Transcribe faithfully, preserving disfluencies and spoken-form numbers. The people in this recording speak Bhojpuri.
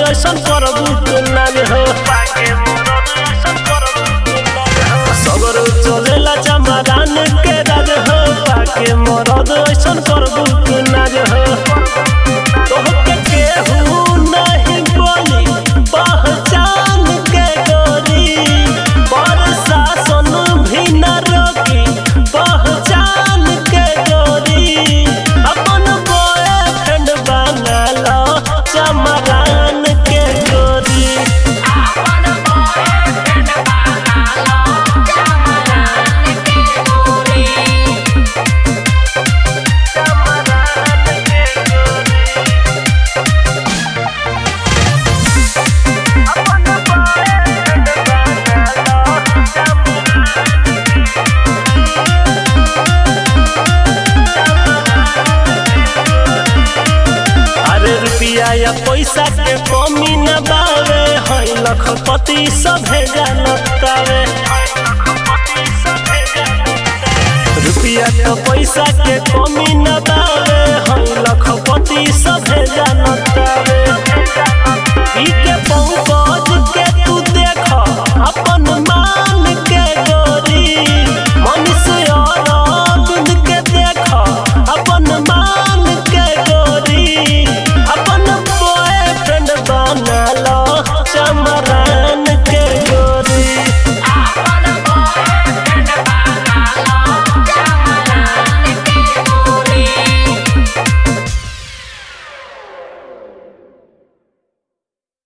ऐसन करबू तू नाज हो पाके मरद ऐसन करबू तू नाज हो सगर चलेला चमरान के राज हो पाके मरद ऐसन करबू तू नाज हो तोहके केहू नहीं बोली पहचान के गोरी प्रशासन भी न रोकी पहचान के गोरी अपन बॉयफ्रेंड बना लो चमरान के गोरी रुपया या पैसा के कमी न बावे हई लखपति सभे जानतावे रुपया तो पैसा के कमी न बावे हई लखपति सभे जानतावे ई के